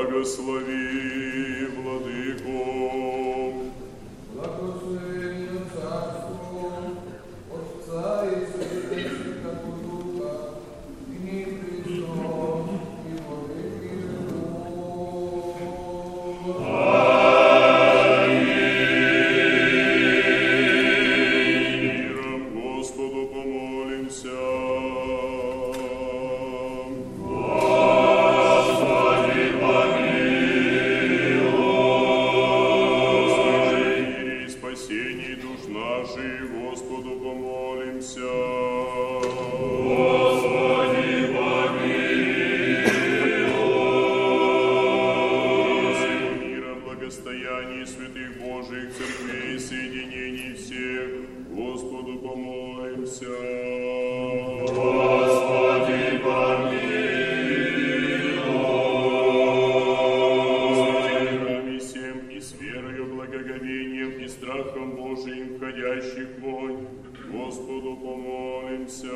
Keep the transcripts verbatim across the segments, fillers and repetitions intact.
Благослови, Владыко. Благословению Царству, Отца и Сына и Святого Духа, и ныне и присно, и во веки веков. Миром Господу помолимся. Господу помолимся. Господи, помилуй. Всего мира, благостояния святых Божиих церквей, соединений всех, Господу помолимся. Господи, помилуй. Святых храме всем и с верою, благоговением и страхом Божиим входящих вонь, Господу помолимся.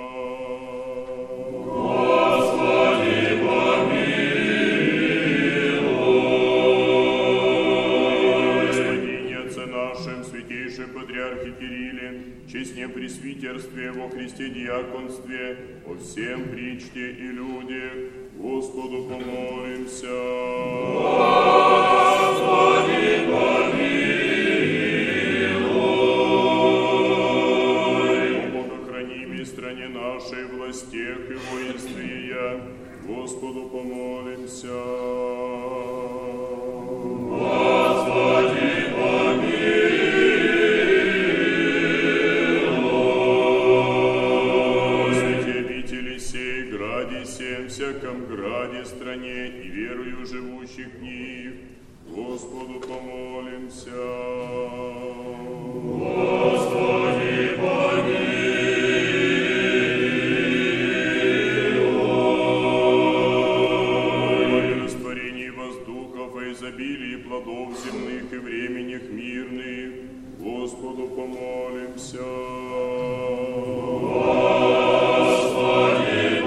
Господи, помилуй. Господине Отце нашем, святейшем Патриархе Кирилле, честне пресвитерстве, во Христе диаконстве, о всем причте и людях, Господу помолимся. Господи, помилуй. Стране нашей, властях и воинстве ее, Господу помолимся. Господи, помилуй. Святе обители сей, граде сем, всяком граде, стране и верою живущих в них, Господу помолимся. Господи, помилуй. Изобилии плодов земных и временях мирных, Господу помолимся. Господи,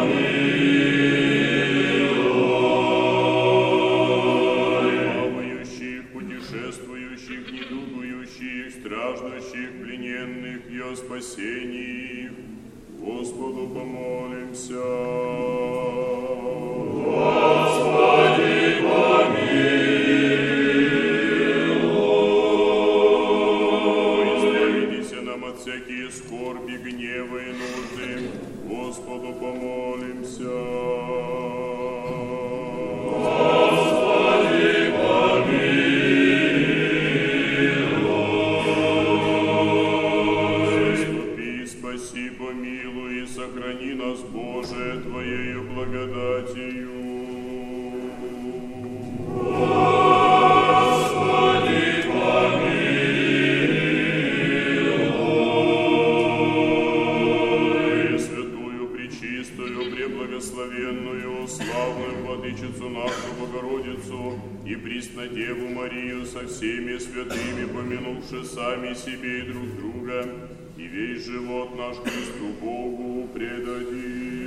помилуй. Плавающих, путешествующих, недугующих, страждущих, плененных и о спасении, Господу помолимся. Господи, помилуй. Избавитесь нам от всякие скорби, гнева и нужды, Господу помолимся. Господи, помилуй. Заступи, спаси, помилуй и сохрани нас, Боже, Твоею благодатью. Господи, помилуй. Пресвятую, пречистую, преблагословенную, славную Владычицу нашу Богородицу и Преснодеву Марию со всеми святыми, помянувши сами себе и друг друга, и весь живот наш Христу Богу предадим.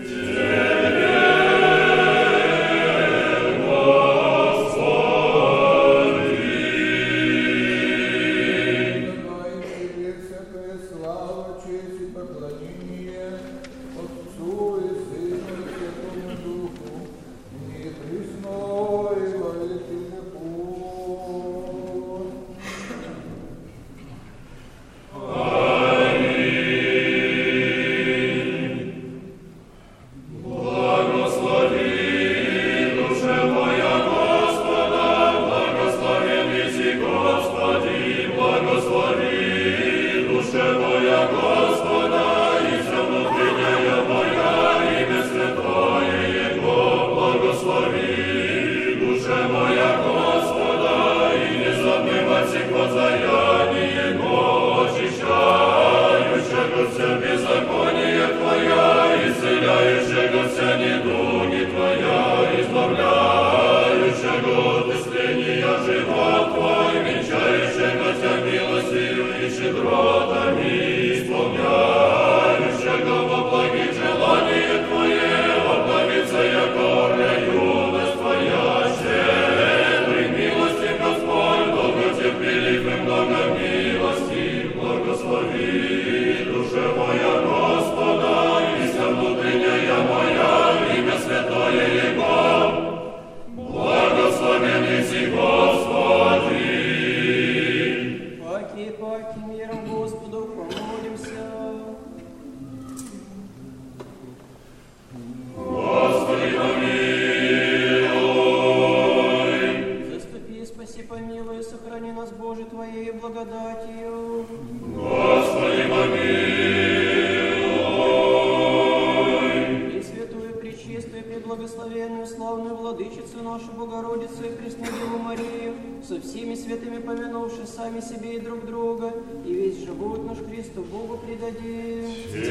Желание Твое, обновится, яко юность Твоя, нашу Богородицу и Преснодеву Марию, со всеми святыми помянувши сами себе и друг друга, и весь живот наш Христу Богу предадим.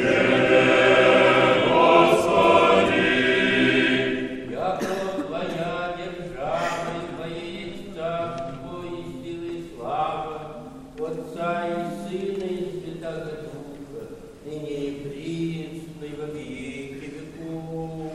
Отца и Сына и Святого Духа, ныне и присно и во веки веков.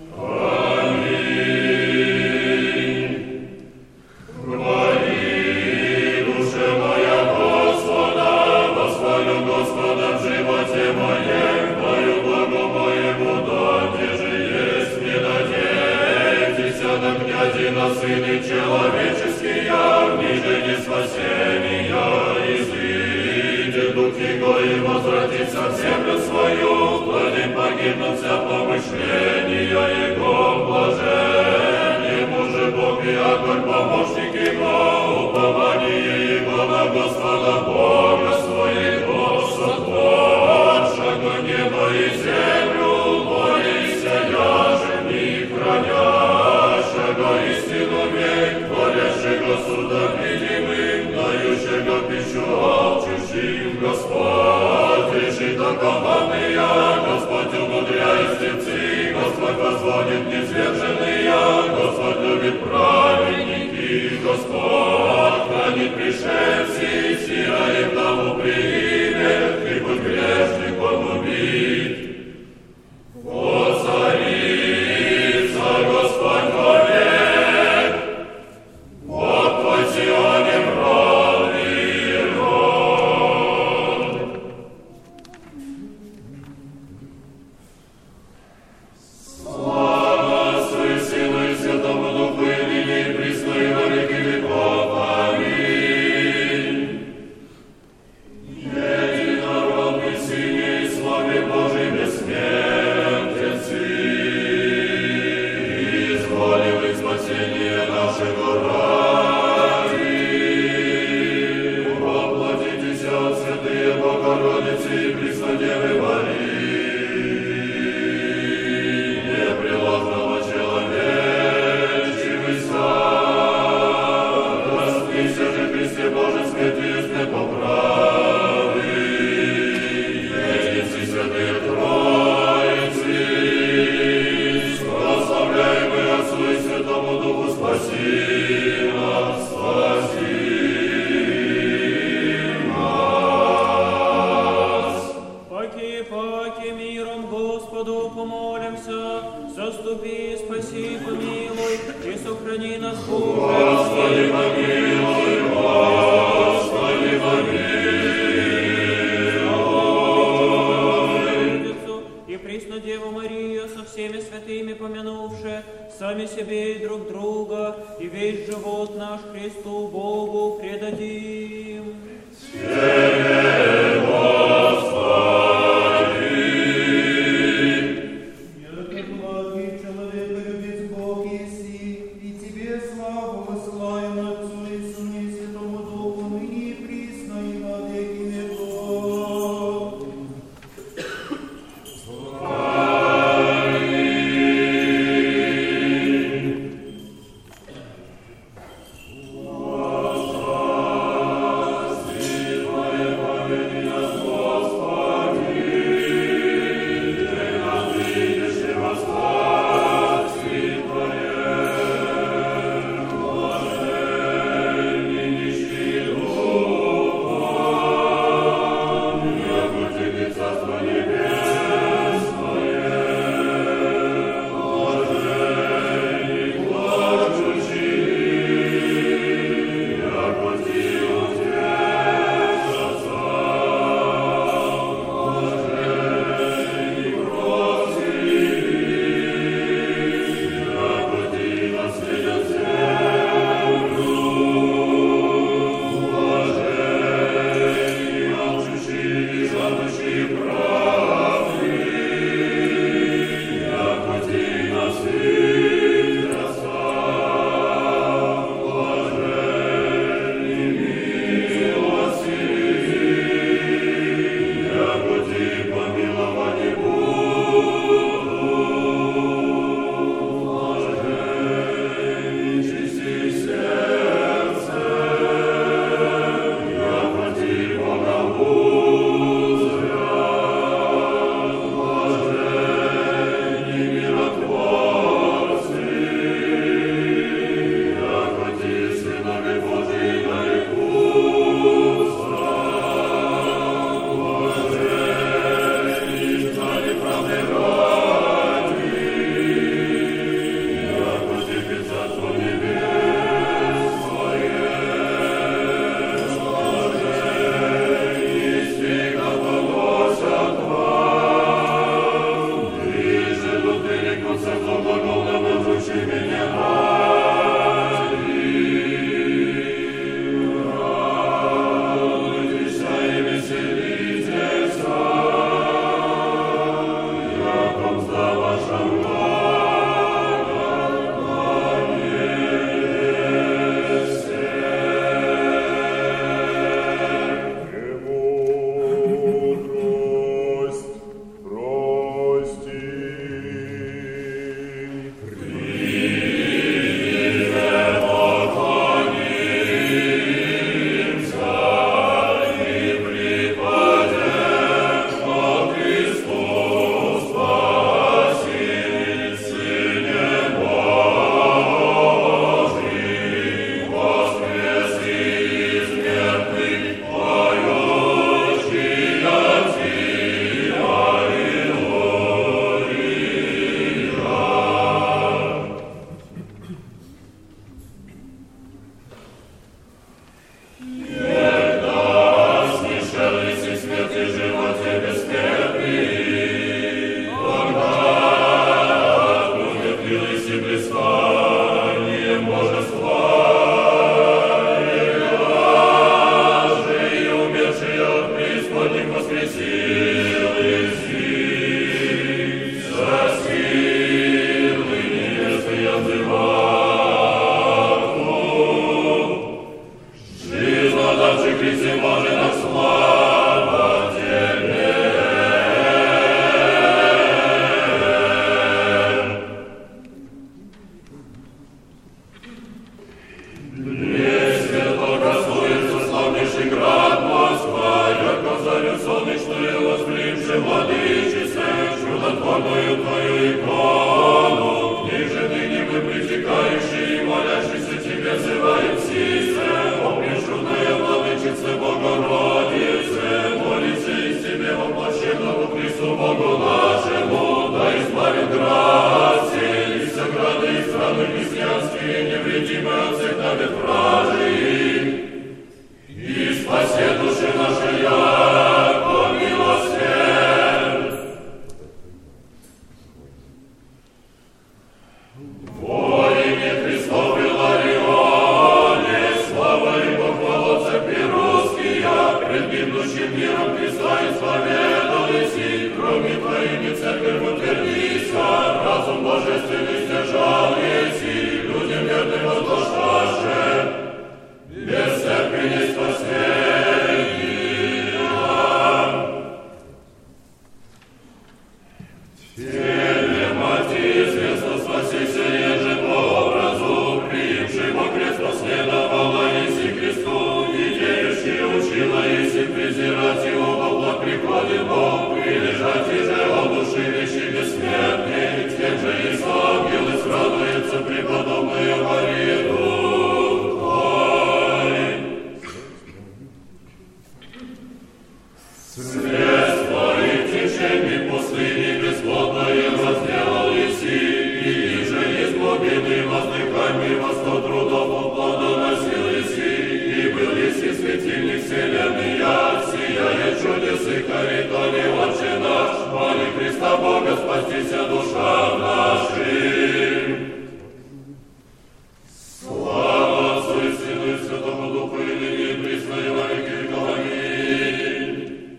Аминь. Хвали, душа моя Господа, восхвалю Господа в животе моем, мою благо моему, донде же есть мне надейтесь, на князи на сыны человеческие, в ниже не спасения. Дух Его и возвратится в землю свою, владей погибнут вся помышления Его, блажен ему же Бог и Яков, помощник Его, упование Его на Господа Бога своего, сотворшего небо и землю, боися яже в них хранящего истину век, творящего судом видимым, дающего пищу алчущим. Господь решит окованные, Господь умудряет слепцы, Господь возводит низверженные, Господь любит праведники, Господь хранит пришельцы, сира и вдову примет, и путь грешников убит. Воцарится Господь вовек, Бог твой в Сионе ровный род. Слава Сыну и Святому Духу, и ныне и присно и во веки веков. Аминь. Единородный Сыне и славе Божий бессмертенцы, изволивай спасение нашего ради. Воплотитесь от святые Богородицы и Преснодевы Марии, непреложного человечивыйся, распнися же Христе Божий святистне поправы, едицы святые Троицы, прославляемы Отцу и Святому Духу, спаси нас, спаси нас. Паки, паки, миром Господу помолимся, заступи, спаси, помилуй, и сохрани нас, Боже. Господи, помилуй, Господи, помилуй. И Преснодеву Марию со всеми святыми помянувши, сами себе и друг друга, и весь живот наш Христу Богу предадим. Яко благий человеколюбец Бог еси, и Тебе славу высылаем Отцу и Сыну и Святому Духу, ныне и присно и во веки веков. невредимы от всех навет вражий, и спаси души наши, яко милосерд. Во имя Христово Иларионе, слава и похвала церкви русские, пред гибнущим миром Христа исповедались, и кроме Твоими церковь утвердися, разум божественный стяжались, и людям верным возглашаше, без церкви не спасения. Теле мати известно спасися, еже по образу, приимши во крест последовала еси Христу, идеющий учила еси презирать его во благ приходит Бог, и лежать еже от души вещи бессмертный, с тем же и ангелы радуется преподобную Марию Дух Твой. Средство их течений пустыни бесплодное разделал еси, и же из глубины воздыханий во сто трудов плодоносил еси, и был еси светильник вселенной, сияет чудесы харитони Отче наш, моли Христа Бога, спастися душам нашим. Слава Отцу и Сыну и Святому Духу, и ныне и присно, и во веки веков. Аминь.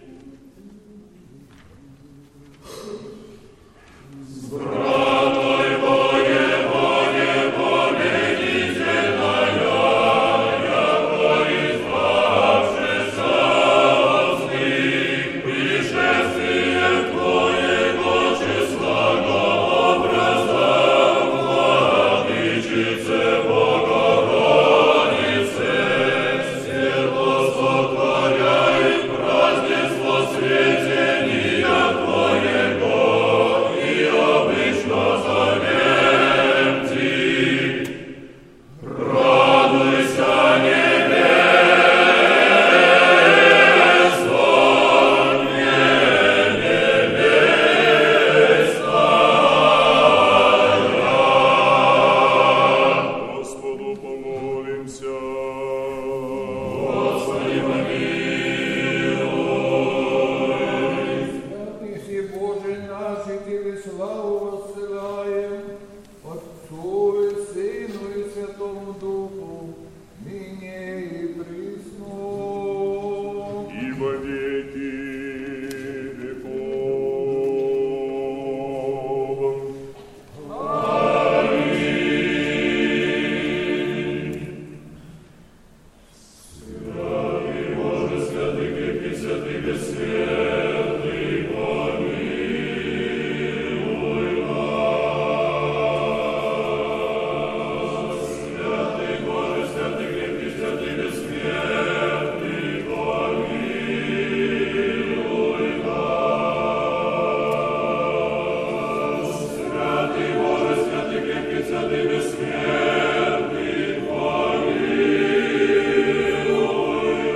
Здравствуй, Боге, Боге, победительная, яко избавшийся от злых, пришествие Твоего числа образа, Владычице Богородице, светло сотворяй празднество светения Твоего, и обычно зовем Ти. Радуйся, небесо, небесная. Господу помолимся. Господи, помилуй. Святый си Боже наш, и Тебе славу воссылаем, Отцу и Сыну и Святому Духу, ныне и присно. И во веки веков. Святый Боже, святый крепкий, святый бессмертный, помилуй нас. Святый Боже, святый крепкий, святый бессмертный, помилуй нас. Святый Боже, святый крепкий, святый бессмертный, помилуй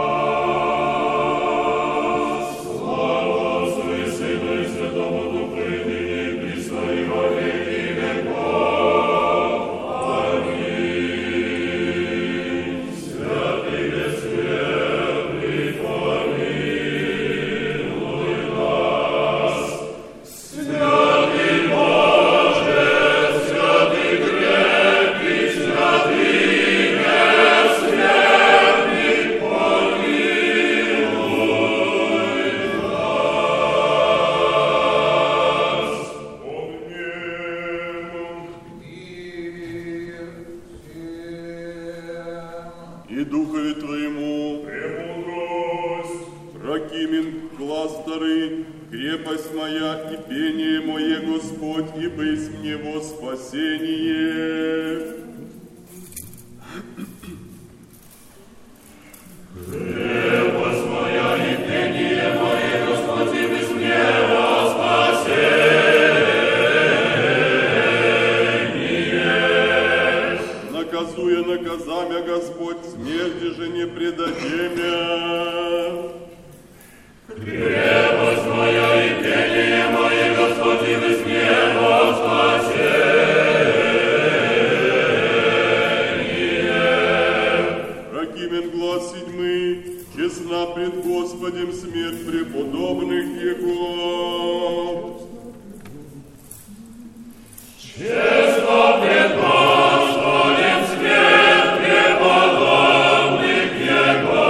нас. Слава Отцу и Сыну и Святому Духу, и ныне и присно, и во веки веков. Аминь. Святый бессмертный, помилуй нас. Святый Боже, святый крепкий, святый бессмертный, помилуй нас. Помним. Мир всем. И Духове Твоему, Премудрость. Ракимин кластеры, крепость моя и пение мое, Господь, и быть мне во спасение. Крепость моя и пение мое, Господь, и быть мне во спасение. Наказуя наказамя, Господь, смерти же не предадемя. Крепость моя и пение мое, Господь, и быть мне во спасение. возводим смерть преподобных Его. Честно пред Господем смерть преподобных Его.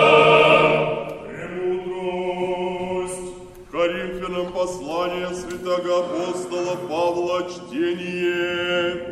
Премудрость. Коринфянам послание святого апостола Павла чтение.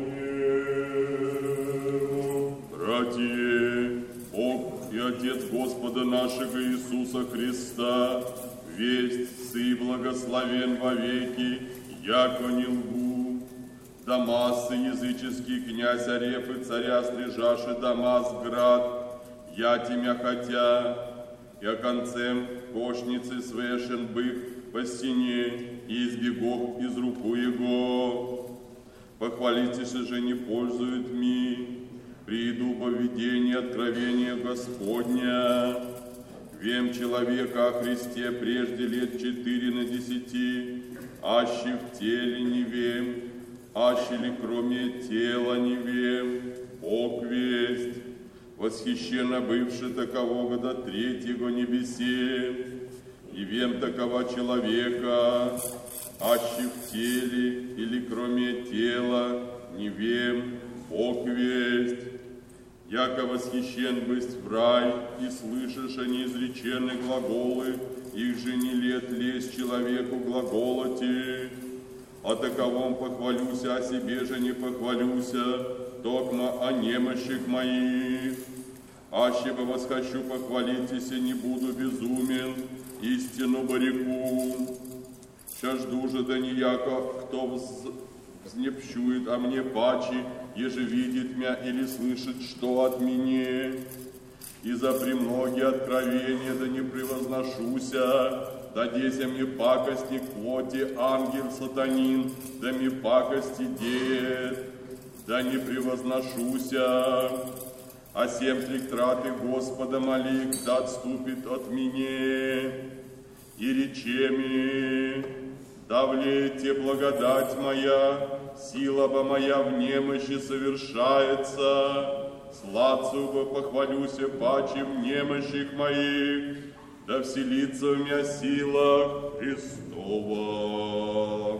Братья, Бог и Отец Господа нашего Иисуса Христа, весть сы благословен вовеки, яко не лгу. Дамас и языческий князь Ареф и царя стрижаши Дамас град, я тебя хотя, я концем кошницы свешен быв по стене и избегов из руку его. Похвалитесь же не пользует ми, приду по видению откровения Господня. Вем человека о Христе прежде лет четыре на десяти, аще в теле не вем, аще ли кроме тела не вем, Бог весть, восхищенно бывший такового до третьего небесе, и вем такого человека, аще в теле или кроме тела не вем, Бог весть. Яко восхищен бысть в рай, и слышишь о неизреченных глаголы, их же не лет лезть человеку глаголоти. О таковом похвалюся, о себе же не похвалюся, токмо о немощах моих. Аще бы восхощу, похвалитесь, и не буду безумен, истину бореку. Ща жду же да нияко, кто взнепщует о мне пачи, еже видит мя или слышит, что от меня. И за премногие откровения да не превозношуся, да деся мне пакости к плоти ангел сатанин, да мне пакости дед, да не превозношуся. А семь траты Господа моли, да отступит от меня. И речеми, да влейте благодать моя, сила бы моя в немощи совершается. Сладцу бы похвалюся паче в немощах моих, да вселится в меня сила Христова.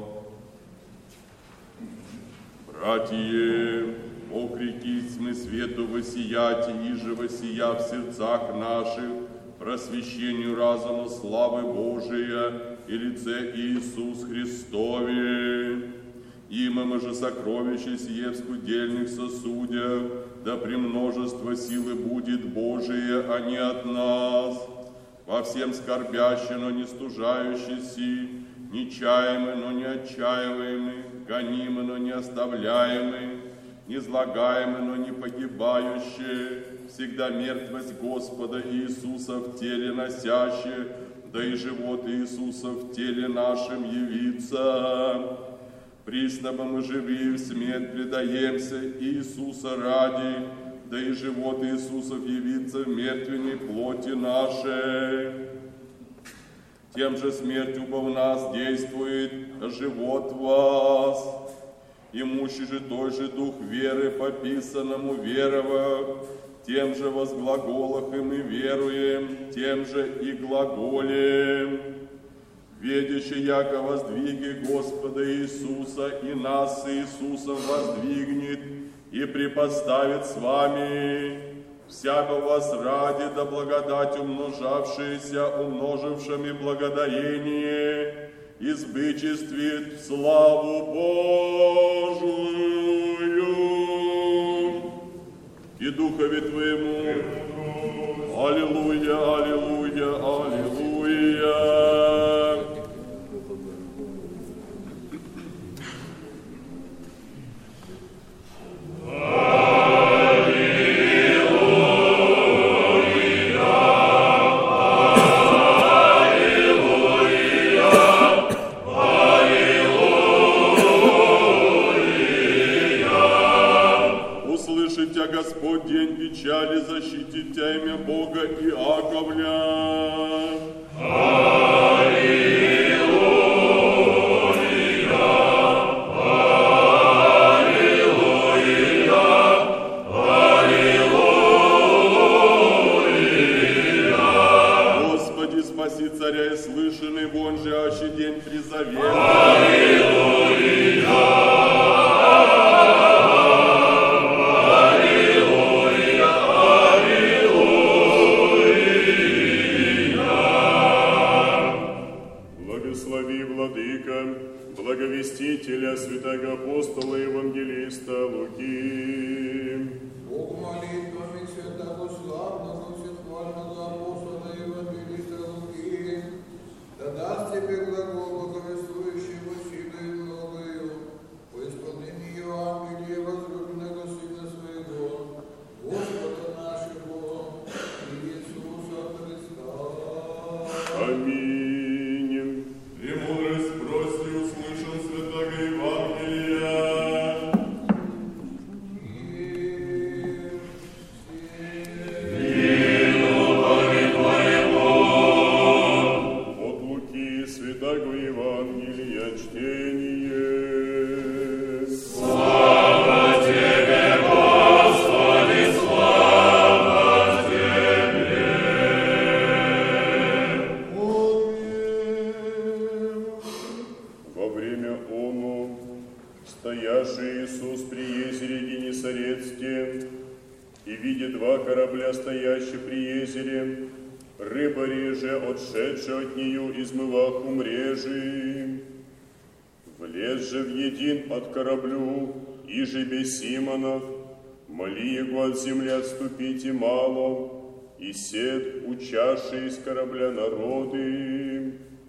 Братья, окрикись мы свету воссияти, иже воссия в сердцах наших, просвещению разума славы Божия и лице Иисус Христове. Имам же сокровище сие в скудельных сосудях, да премножество силы будет Божие, а не от нас. Во всем скорбящий, но не стужающийся, нечаемый, но не отчаиваемый, гонимый, но не оставляемый, незлагаемый, но не погибающий, всегда мертвость Господа Иисуса в теле носящий, да и живот Иисуса в теле нашем явится. Приступом мы живи в смерть предаемся Иисуса ради, да и живот Иисусов явится в мертвенной плоти нашей. Тем же смерть убо в нас действует, а живот в вас. Имущий же той же дух веры, пописанному веровав, тем же возглаголах и мы веруем, тем же и глаголем. Ведящий яко воздвиги Господа Иисуса и нас с Иисусом воздвигнет и припоставит с вами, всяко вас ради да благодать умножавшаяся, умножившими благодарение, избычествит в славу Божию и Духове Твоему. Аллилуйя, аллилуйя, аллилуйя. Господь день печали, защитит Тя имя Бога Иаковля. Аллилуйя, аллилуйя, аллилуйя. славен, призовем. Аллилуйя! Аллилуйя! Аллилуйя! Благослови, Владыка, благовестителя, святого апостола Евангелиста Луки. Бог молитвами святого славного всехвального апостола Евангелиста Луки, да даст тебе глагол благовествующего силой многою по исполнению Евангелия возлюбленного Сына Своего, Господа нашего Иисуса Христа. Аминь. Премудрость просим, услышим святого Евангелия. От Луки святого Евангелия чтение. Слава Тебе, Господи, слава Тебе! Во время оно, стоящий Иисус при езере Генесарецке, и видя два корабля, стоящие при езере, рыбари же, отшедшие от нее, измывах умрежи. Влез же в един от кораблю, и же без Симонов, моли его от земли отступить и мало, и сед учаши из корабля народы.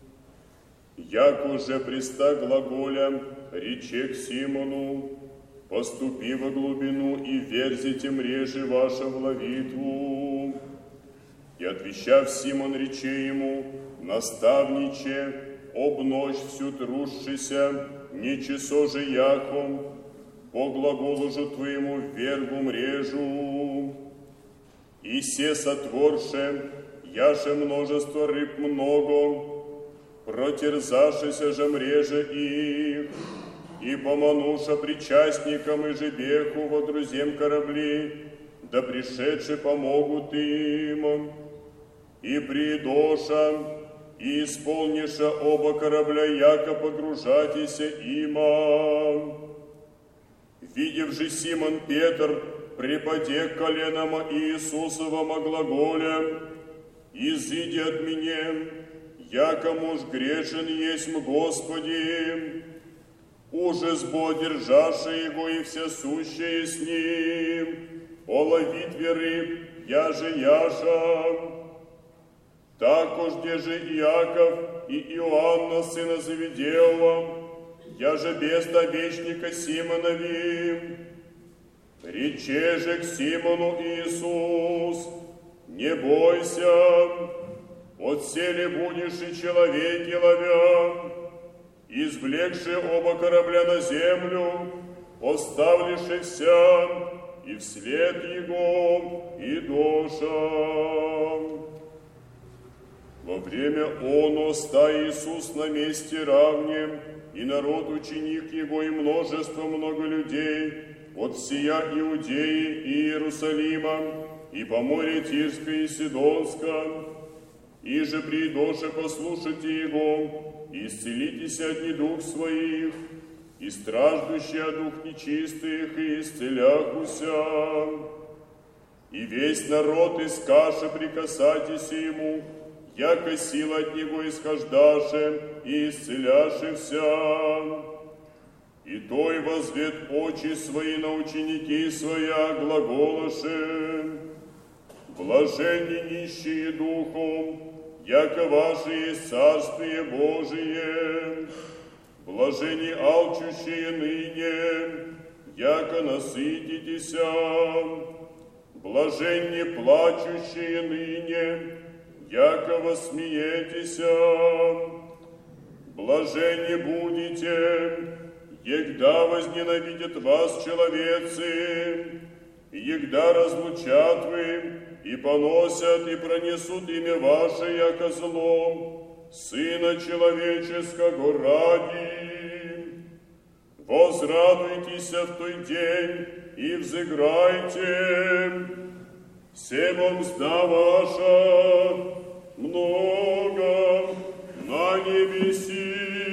Як уже приста глаголя, рече к Симону, поступи во глубину и верзите мрежи ваши в ловитву. И отвечав Симон, рече ему, наставниче, об ночь всю трущися, не часо же яхом, по глаголу же твоему вергу мрежу. И се сотворше, яше множество рыб много, протерзавшися же мреже их, и помануша причастникам и жебеху во друзем корабли, да пришедшие помогут им, и придоша, и исполниша оба корабля, яко погружатися има. Видев же Симон Петр, припаде к коленам Иисусовому глаголя, изыди от меня, яко муж грешен есмь Господи, уже сбо державший его и все сущее с ним, о ловитве рыб, я же яша. Також где же Иаков и Иоанна, сына Завидеева, я же без довечника Симонови. Рече же к Симону Иисус, не бойся, отселе будешь и человеки ловя, извлекши оба корабля на землю, оставлившихся, и вслед его и доша. Во время оно ста Иисус на месте равне, и народ ученик его, и множество много людей, от сия Иудеи и Иерусалима, и по море Тирское и Сидонское, и же придоше послушайте его, и исцелитесь от недуг своих, и страждущий от дух нечистых, и исцеляхуся. И весь народ искаше прикасайтесь ему, яко сила от него исхождаше и исцеляшися. И той возвет очи свои на ученики своя глаголаше, блаженни нищие духом, яко ваше есть Царствие Божие, блаженни алчущие ныне, яко насытитеся, блаженни плачущие ныне, яко восмеетеся, блаженни будете, егда возненавидят вас человецы, егда разлучат вы, и поносят, и пронесут имя ваше, яко зло, Сына Человеческого ради. Возрадуйтесь в той день и взыграйте, всем мзда ваша много на небеси.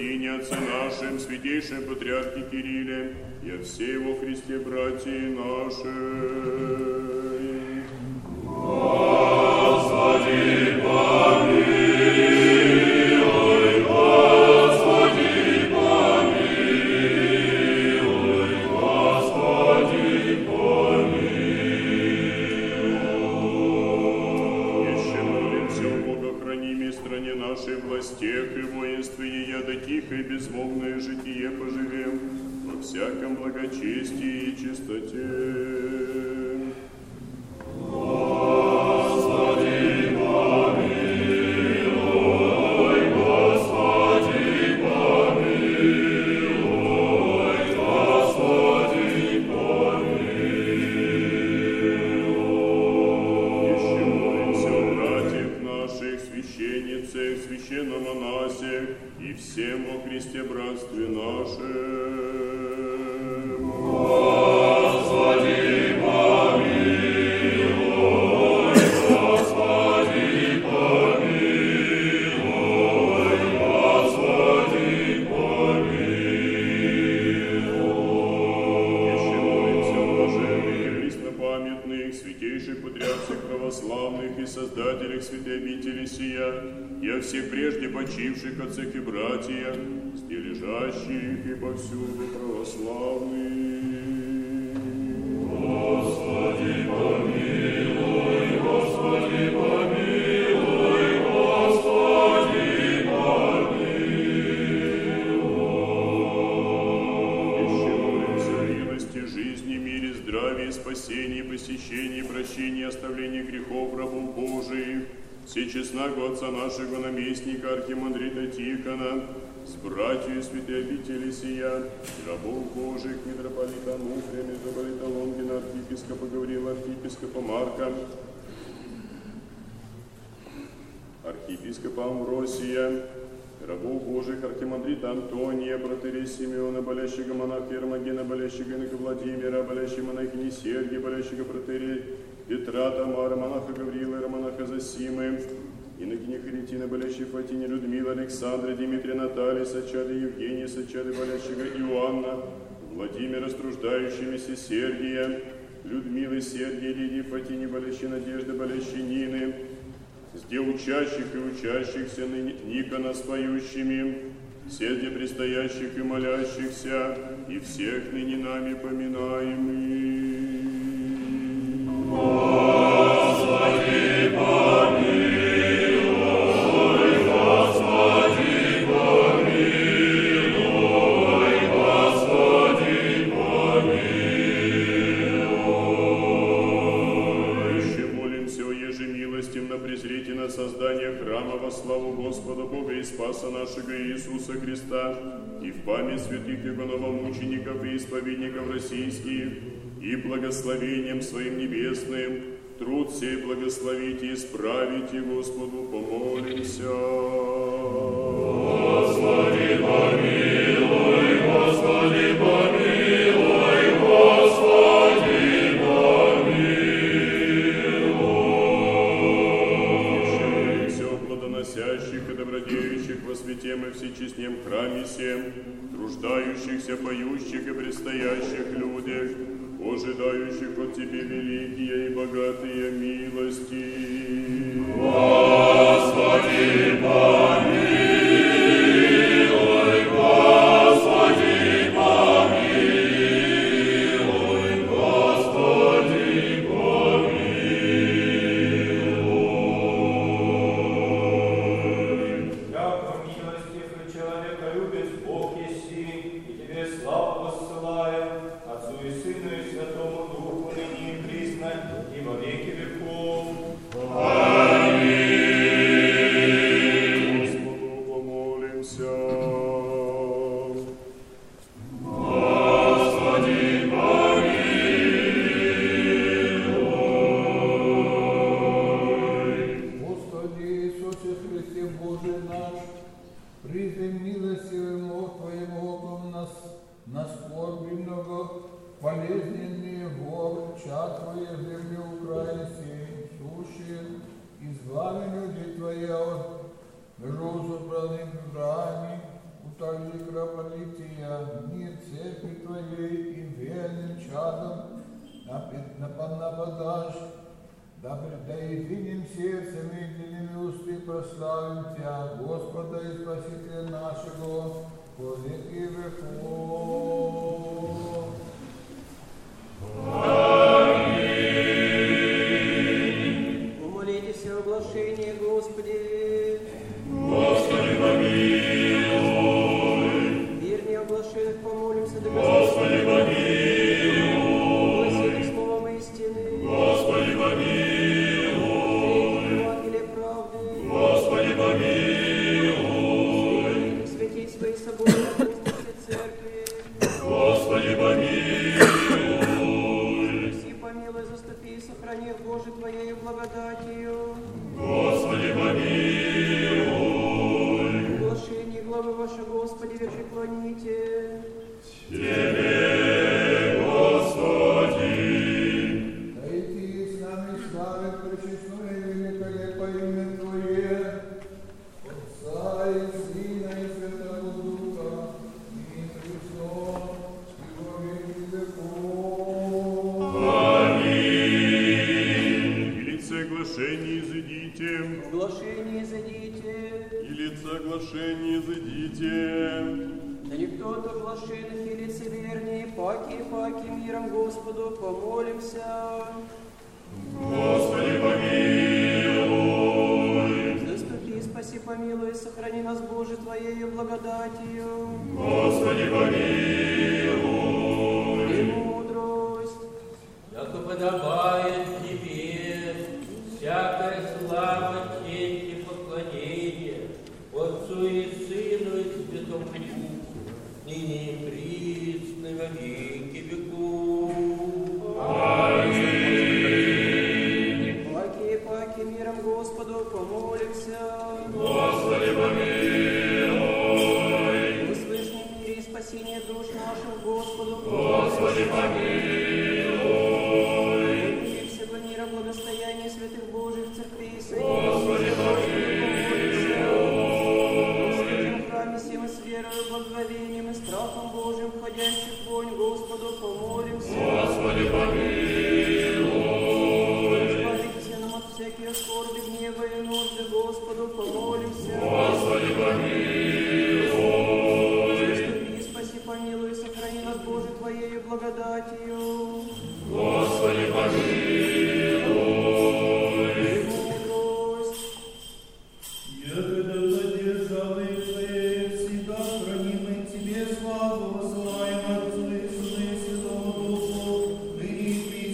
Господине, Отце нашим, святейшем Патриархе Кирилле, и о всей его Христе, братья наши. Господи, помилуй, Господи, помилуй, Господи, помилуй. Еще молимся о Богохранимой стране нашей, властях и воинстве ее, да тихо и безмолвное житие поживем во всяком благочестии и чистоте. Священномонасях и всем во Христе братстве нашем. Господи, помилуй, Господи, помилуй, Господи, помилуй. Еще молимся о блаженных и преснопамятных, святейших патриархах православных и создателях святой обители сия, и о всех прежде почивших отцах и братьях, где лежащих и повсюду православных. Господи, помилуй, Господи, помилуй, Господи, помилуй. Еще молимся о милости, жизни, мире, здравии, спасении, посещении, прощении, оставлении грехов рабов Божиих, всечестного Отца нашего наместника архимандрита Тихона, с братьями святой обители сия, рабов Божиих, митрополита Ануфрия, митрополита Лонгина, архиепископа Гавриила, архиепископа Марка, архиепископа Амвросия, рабов Божиих, архимандрита Антония, братерей Симеона, болящего монаха Ермогена, болящего инока Владимира, болящего монахини Сергия, болящего братерей Петра, Тамара, монаха Гавриила, монаха Зосимы, инокиня Харитина, болящей Фатине, Людмила, Александра, Дмитрия, Наталья, Сачады, Евгения, Сачады, болящего Иоанна, Владимира, струждающимися Сергия, Людмилы, Сергия, Лидии, Фатине, болящей Надежды, болящей Нины, где учащих и учащихся Никона с поющими, среди предстоящих и молящихся, и всех ныне нами поминаемых. Господи, помилуй, Господи, помилуй, Господи, помилуй. Еще молимся о ежемилостивно презрите на создание храма во славу Господа Бога и Спаса нашего Иисуса Христа, и в память святых Его новомучеников и исповедников российских, и благословением Своим небесным труд сей благословите и исправите, Господу помолимся. Господи, помилуй, Господи, помилуй, Господи, помилуй. Еще молимся о плодоносящих и добродеющих во святем и всечестнем храме сем, труждающихся, поющих и предстоящих людях, ожидающих от Тебе великие и богатые милости. Господи, помилуй, Господи, помилуй, Господи, помилуй. Яко милостив и человеколюбец Бог еси, и Тебе славу воссылаем, Отцу и Сыну и Святому Духу, ныне и присно, и во веки веков. Аминь. Господу помолимся. Господи, помилуй. Господи Иисусе Христе Божий наш, призри милостивым Твоим оком нас, на скорби много болезненные гор, чад Твоей земли украинцы, сущие, избави люди Твои от грузу браным грани, утоли митрополития, мир церкви Твоей и верным чадом нападашь, дабы да единым сердцем и едиными усты прославим Тебя, Господа и Спасителя нашего, во веки веков. Аминь. Умолитесь о оглашении, Господи. Господи, помилуй. Вернее оглашенных помолимся до Господи, помилуй. Гласите словом истины. Господи, помилуй. Евангелие правды. Господи, помилуй. Святейство и соборности церкви. Господи, помилуй. Спаси, помилуй, заступи и сохрани Боже Твоею благодатью. Господи, помилуй. Оглашение главы вашей, Господи, вежи клоните. Тебе, Господи. Дайте с нами славить пречестное и великолепное имя Твое, Отца и Сына и Святого Духа, и Христо, и во веки веков. Аминь. И лице оглашения изыдите, Оглашение изыдите. И лица оглашения изыдите. Да никто от оглашенных и лицеверней, паки и паки миром Господу помолимся. Господи, помилуй. Заступи, спаси, помилуй, сохрани нас, Боже, Твоею благодатью. Господи, помилуй. И мудрость. Яко подобает Тебе всякая слава, честь и поклонение Отцу и Сыну и Святому Духу, ныне и присно во веки веков. Аминь. Паки и паки миром Господу помолимся. Господи, помилуй. Услышни в мире и спасение душ наших Господу Господи, помилуй. Мир всего мира, благостояние святых Божьих церквей и Господи, помилуй. Святым храме всем и с верою, благоговением и страхом Божьим, входящих в вонь Господу помолимся. Господи, помилуй. Избавите нам от всяких скорби, гнева и нужды, Господу помолимся. Господи, помилуй. Заступи, спаси, помилуй, сохрани нас, Боже, Твоею благодатью. Господи, помилуй. Мудрость. Ягода задержала их Твоей, всегда хранимой Тебе славу, воссылаем Отцу и Сыну и Святому Духу, ныне и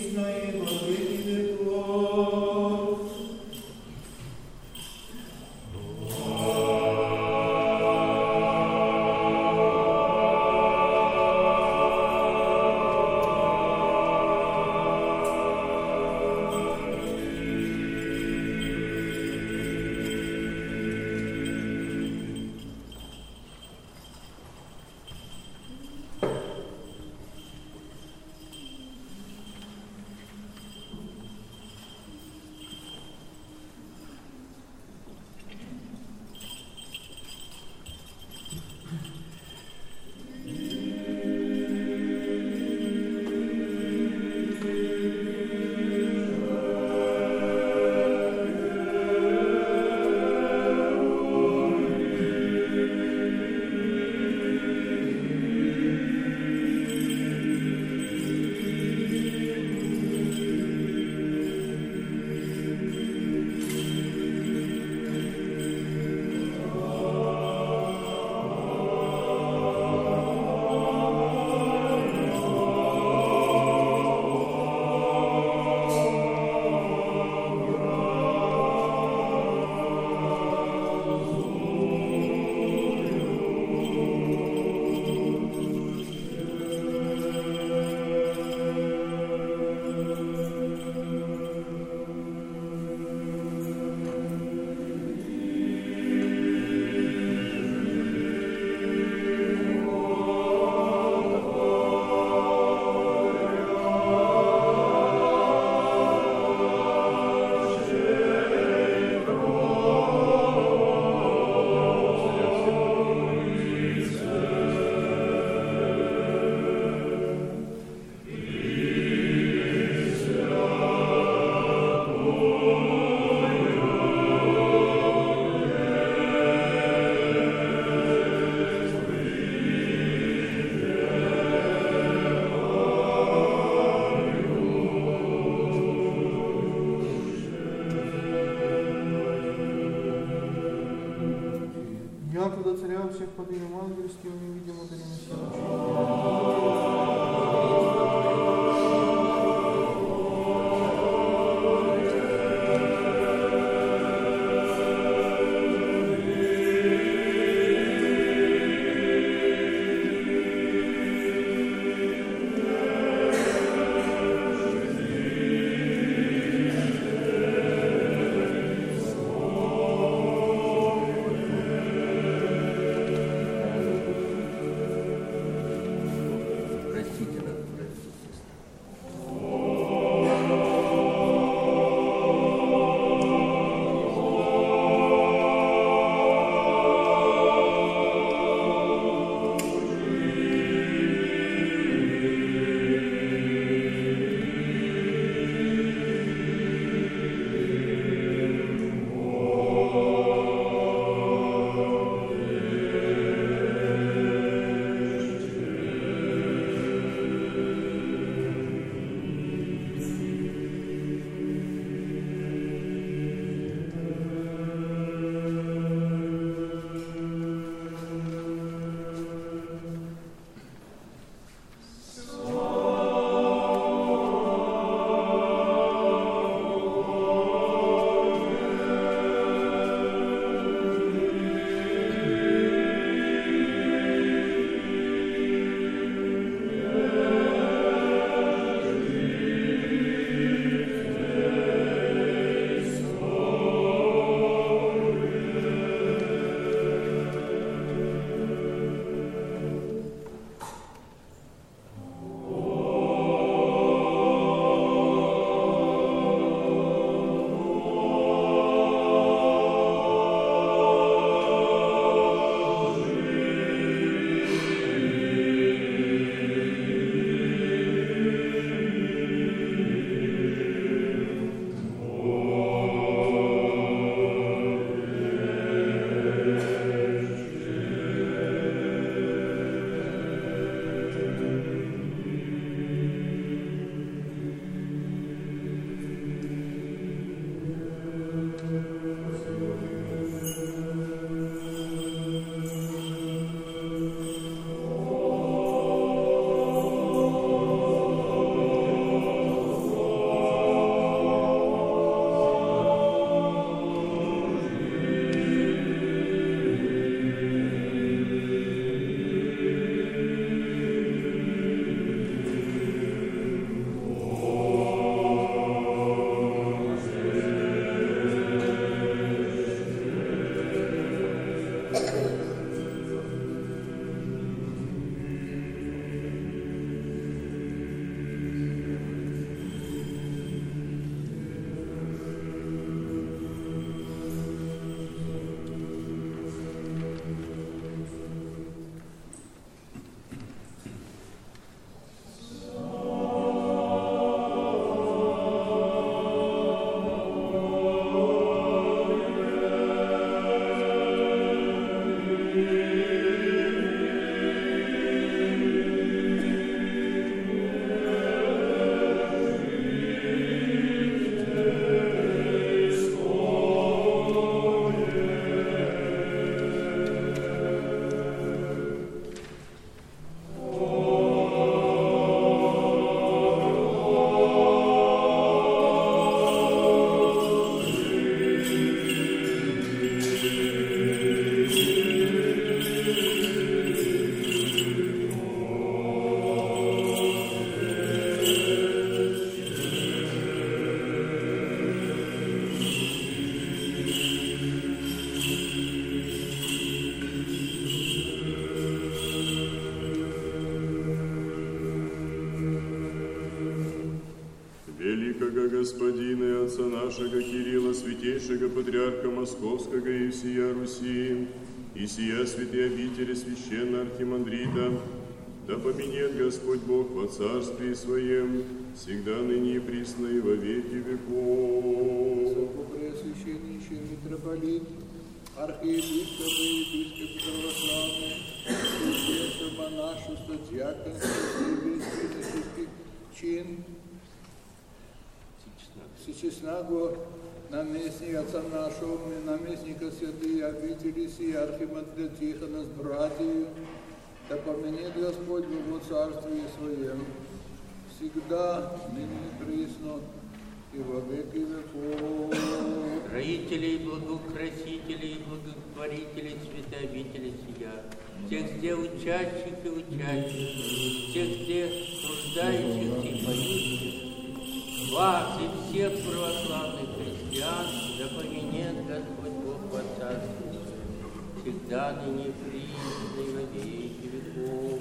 всех под именем ангельским, невидимо дарим всем. великого Господина и Отца нашего Кирилла, святейшего Патриарха Московского и всея Руси, и сия святые обители священного архимандрита, да поменет Господь Бог во Царстве Своем, всегда ныне и присно и во веки веков. Преосвященнейший митрополит, архиепископ и епископ православный, священство, монашество, дьяконство и весь священнический чин, всечестного наместник отца нашего, наместника святые обители сии, архимандрита Тихона с братьями, да поменет Господь в его царстве своем, всегда, ныне и присно, и во веки веков. Строителей, благоукрасителей, благотворителей святой обители сия, всех где учащих и учащих, всех где труждающихся и поющих, вас и всех православных христиан, да поменет Господь Бог во царстве, всегда ныне и присно и во веки веков.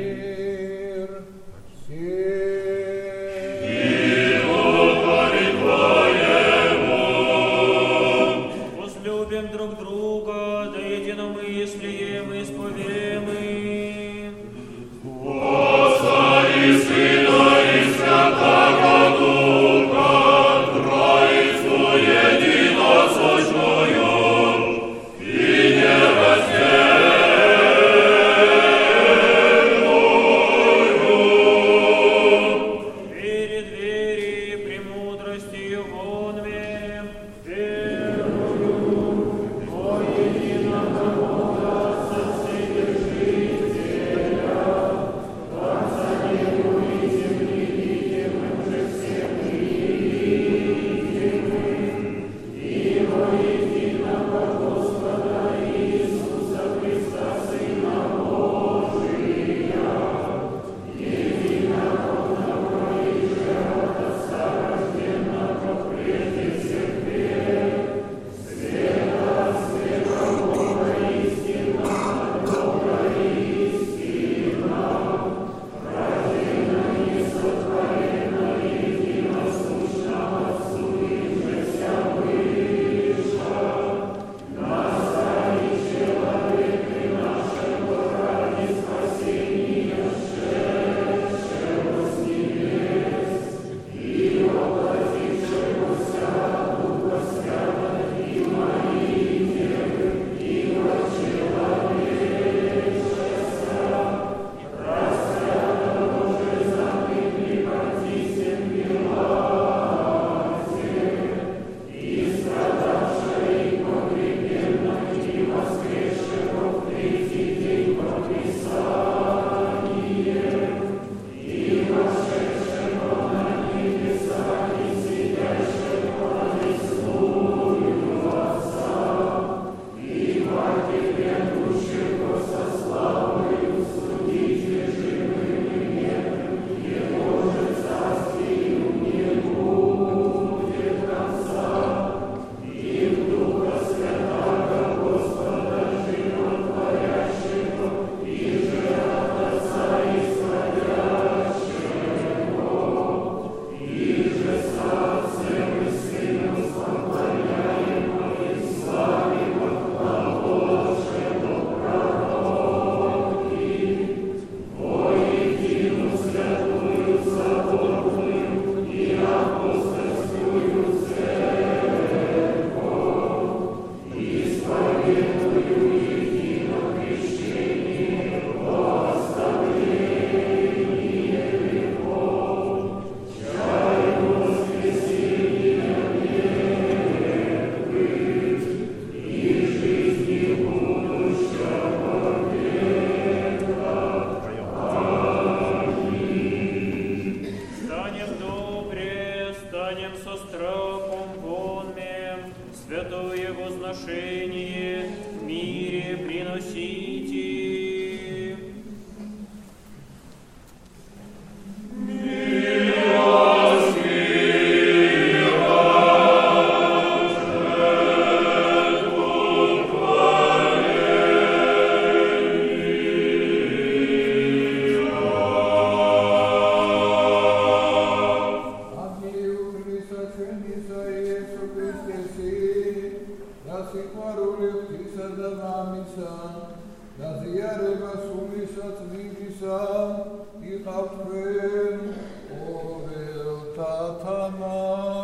He will веры восулись от небеса, и хапфен овел татана.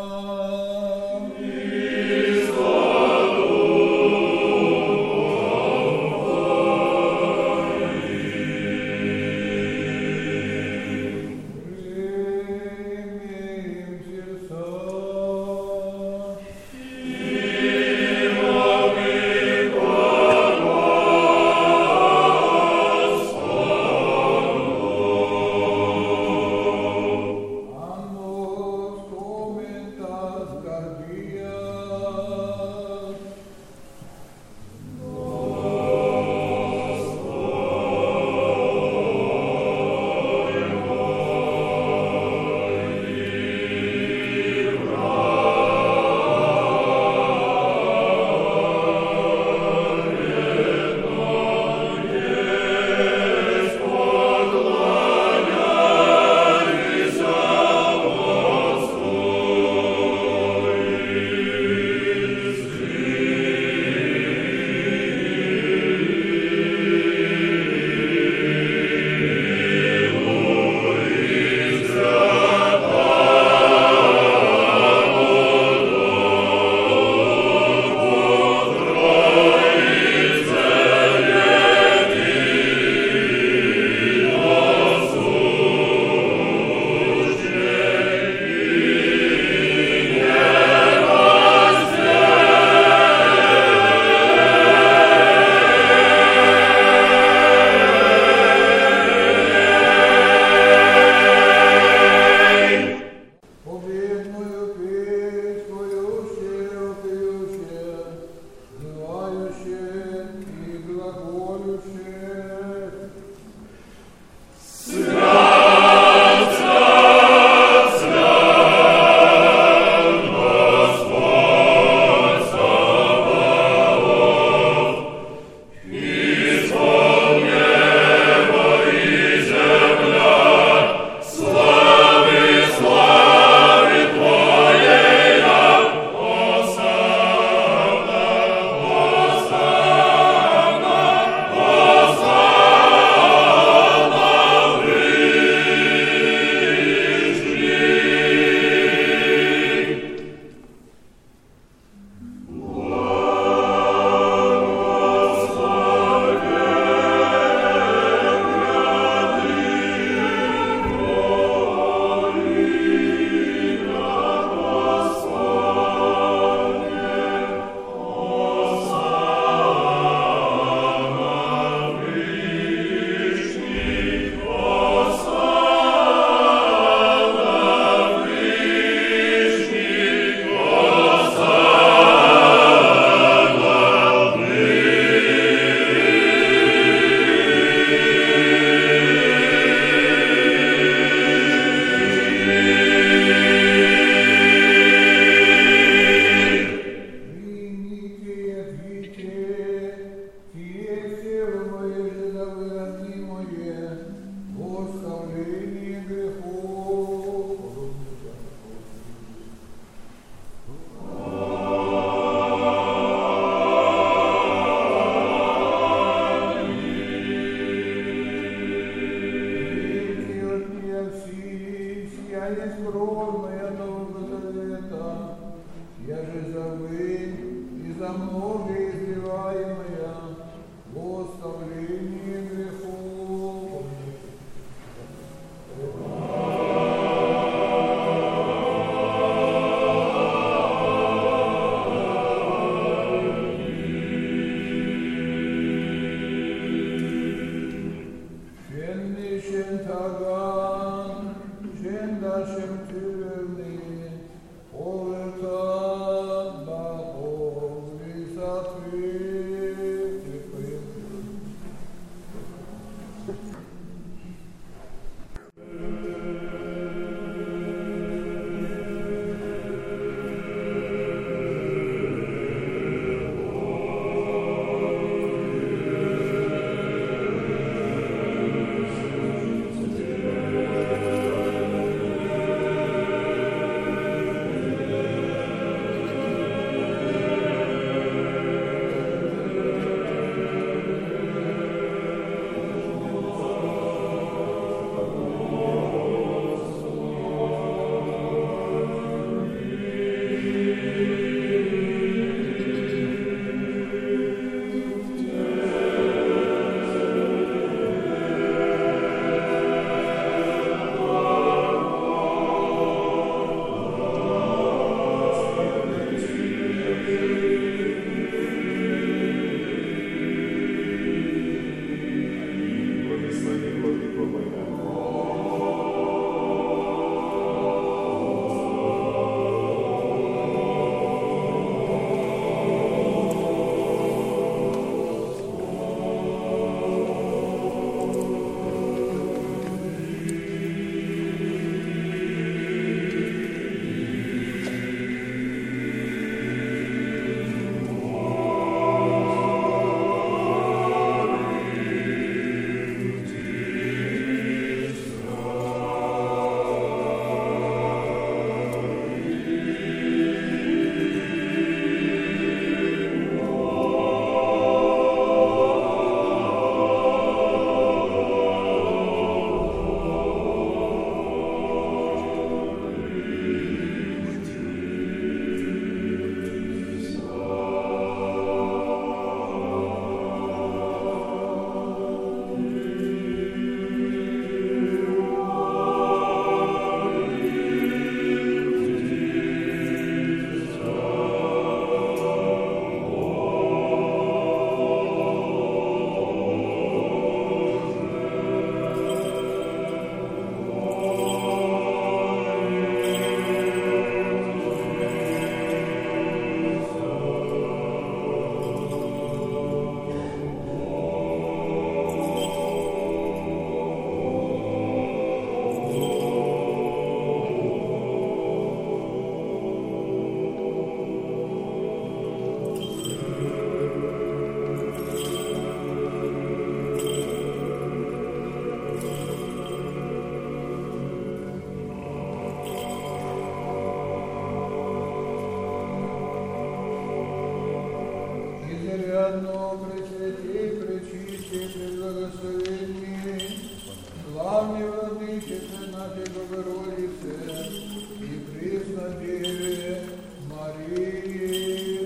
Богородице и Преснодеве Марии.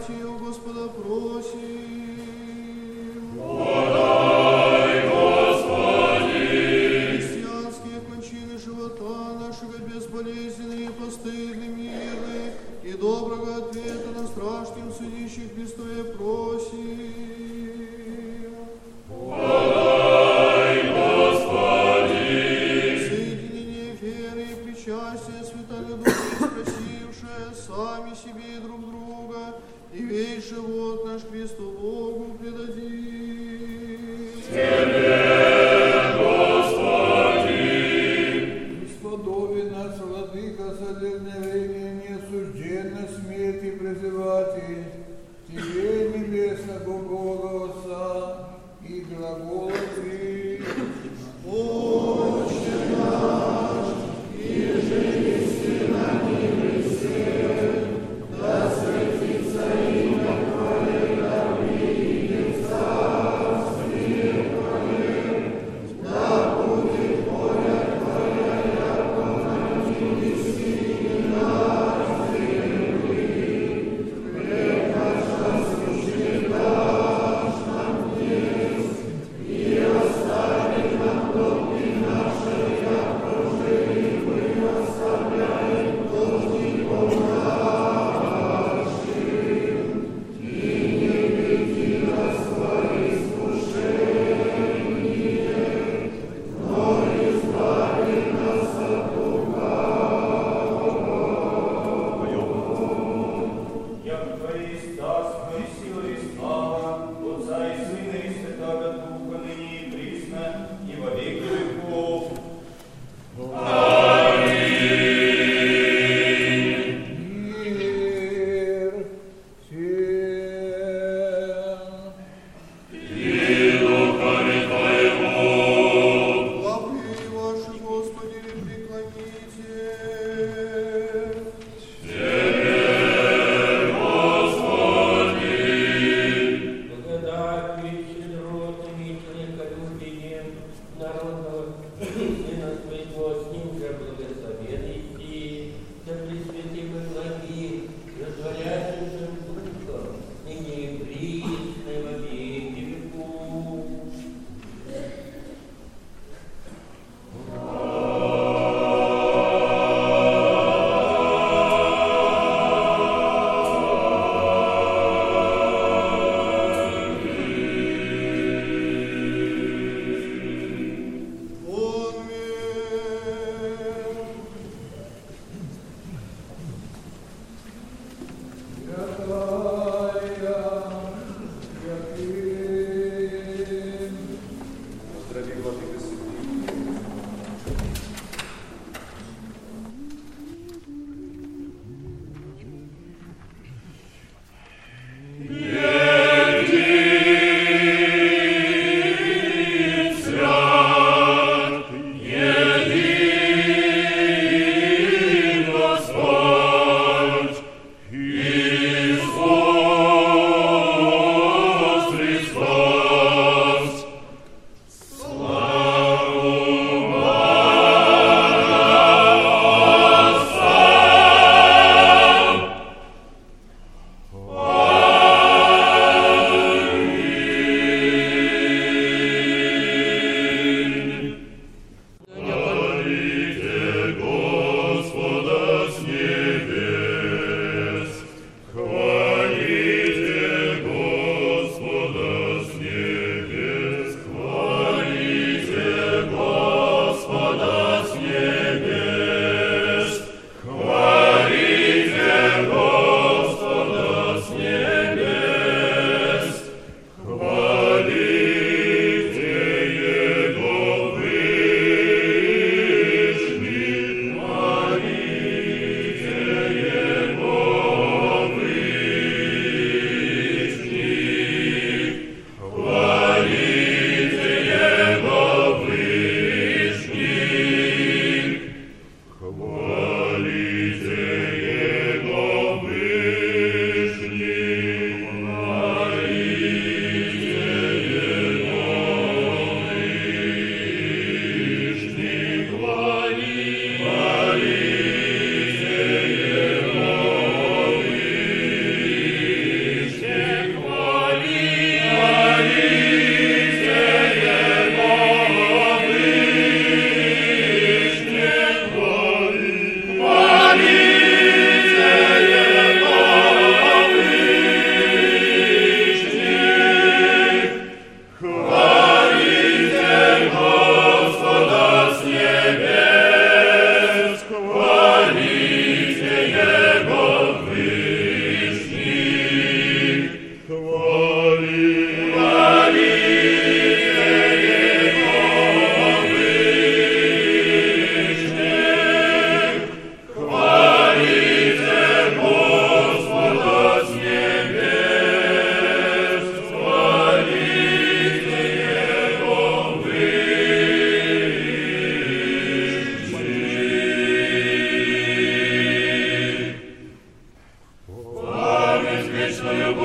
сие у Господа просим. Подай, Господи! Христианские кончины живота нашего безболезненные, постыдны, мирны, и доброго ответа на страшном судищих Христове просим. Подай, Господи! Соединение веры и причастия святого Духа спросившие сами себе и друг друга, и весь живот наш Христу Богу предадим. Тебе, Господи! Сподоби нас, Владыка, содержание неосужденно смерти призывать Тебе, небесного голоса, и глаголы. Отче наш, иже еси на небесе, да святится имя Твое, да придет царствие Твое, да будет воля Твоя, яко на небеси и на земле. Хлеб наш насущный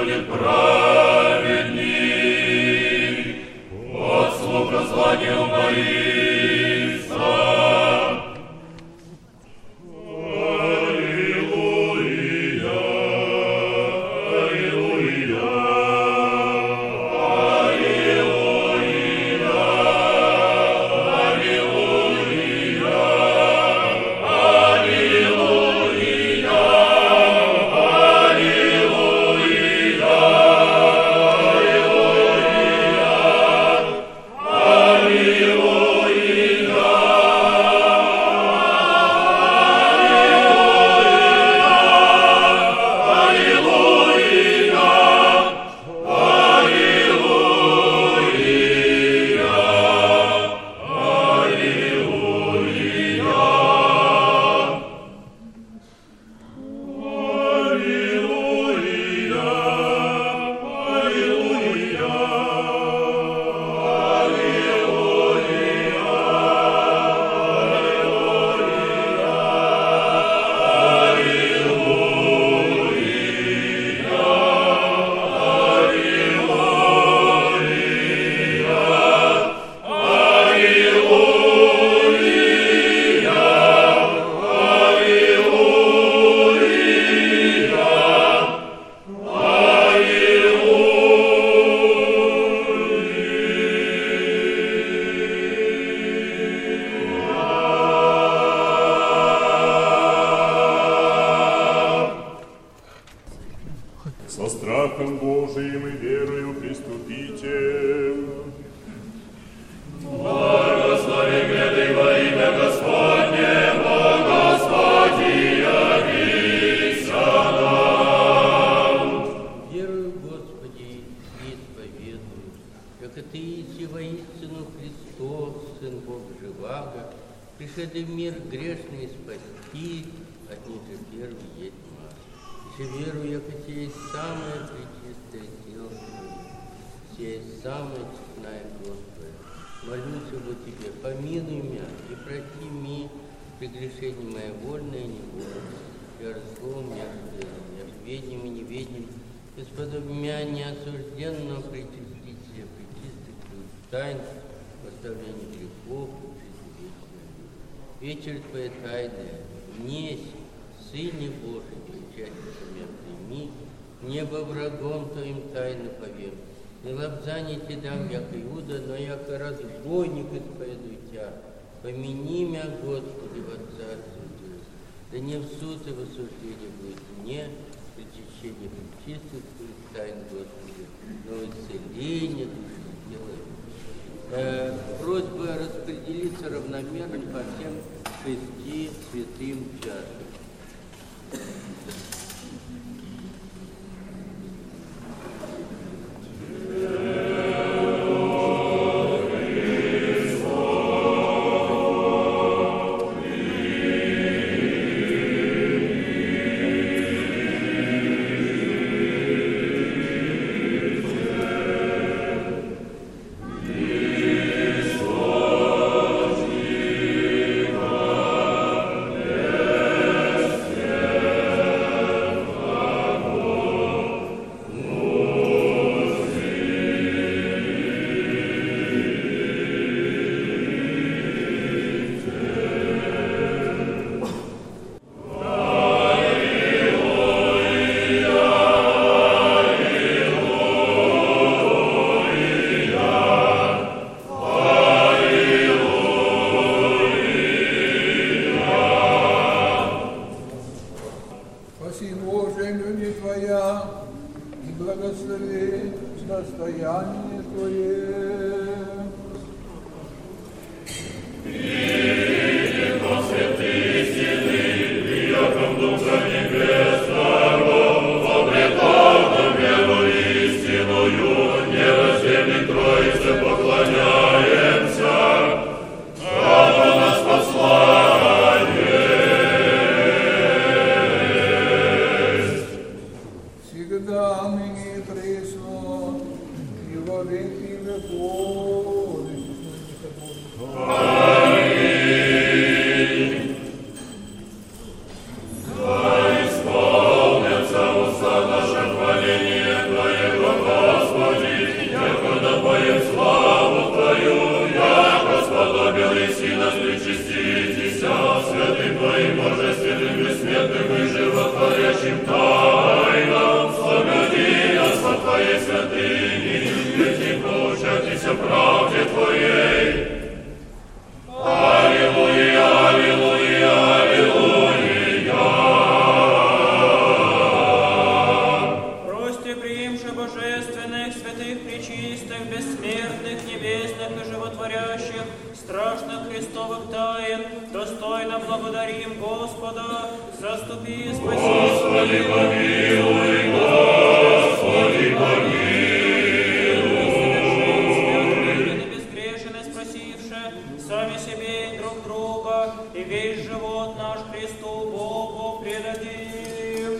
будет праведник, от слуг разладил боится. Аллилуйя, аллилуйя, аллилуйя, аллилуйя, аллилуйя, Со страхом Божиим и верою приступите. Благослови гряды во имя Господне, о Господи, явися нам. Верую, Господи, и исповедую, как Ты иси воистину Христос, Сын Бог живаго, пришедший в мир грешный спасти, от ниже первый есть нас. И верую, яко сие есть самое пречистое тело Твое, сие есть самая честная кровь Твоя. Молюсь во Тебе, помилуй меня и прости мне прегрешение мое вольное и невольное, и словом я между ведним и неведним, и сподобь меня неосужденно причастить себя причистых тайн, поставление грехов и жизнь вечную. Вечер Твоя тайная, неси, Сыне Божий, участником я прими, небо врагом Твоим тайно повем. Не лапзание Ти дам, яко Иуда, но яко разбойник исповедуй Тя. Помяни меня, Господи, во Царстве Твоем, да не в суд и в осуждение будет мне, причащение причистых Твоих тайн, Господи, но исцеление души тела. Э, просьба распределиться равномерно по всем шести святым чашам. Исполнится уста наше хваление. святыни, люди научайтесь правде Твоей. Аллилуйя, аллилуйя, аллилуйя. Прости, приимши божественных, святых, пречистых, бессмертных, небесных и животворящих, страшных Христовых тайн, достойно благодарим Господа, заступи и спаси. Господи, помилуй, Господи, помилуй. Святых безгрешен и спросивши, сами себе и друг друга, и весь живот наш Христу Богу предадим.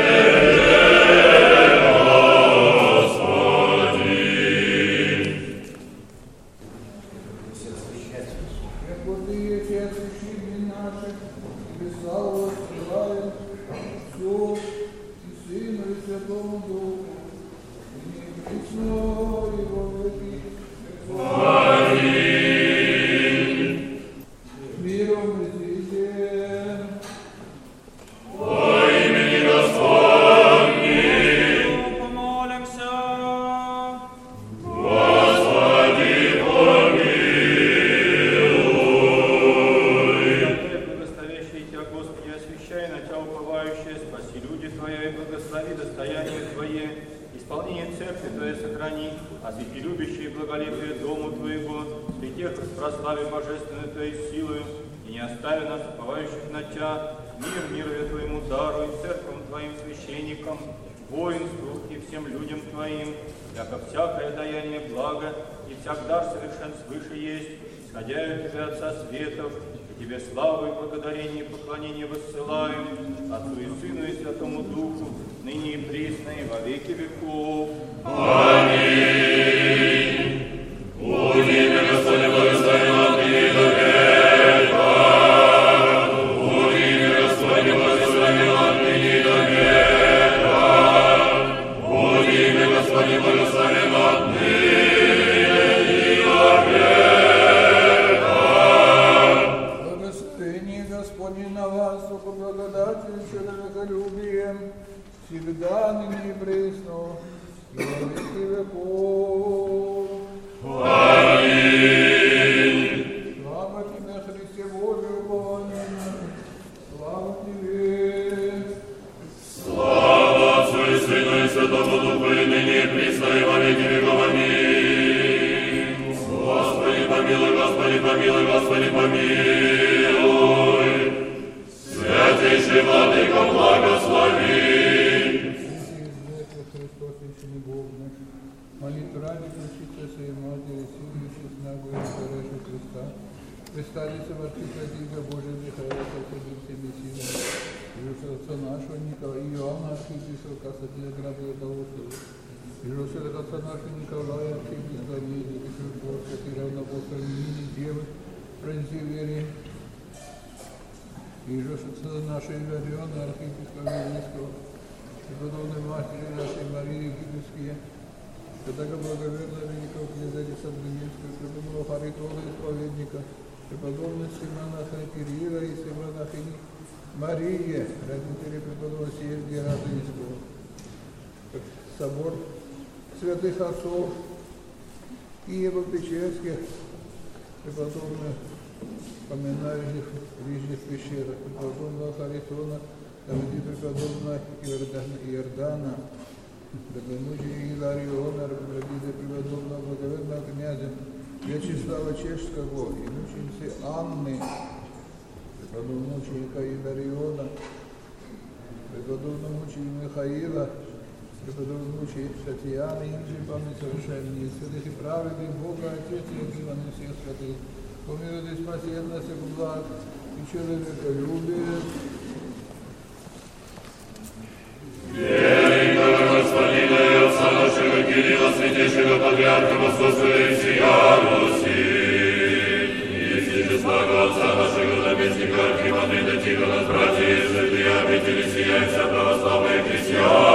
Собор святых отцов Киево-Печерских, преподобных, поминающих в ближних пещерах, преподобного Харитона, Давида преподобного Иордана, преподобного Илариона, Давида преподобного благоверного князя Вячеслава Чешского и мученицы Анны, преподобного мученика Илариона, преподобного мученика Михаила, преподобного мученика Татьяны, им память совершеннее, святых и праведных, Бога, Отец и Отзыванный всех святых, помилуй и спаси от нас и благ, и человеколюбие. Верим, как Господина и Отца нашего Кирилла, святейшего Патриарха Московского и всея Руси, и всечестного Отца нашего наместника Архимандрита Тихона, братья и святые обители сия, вся православные христиане,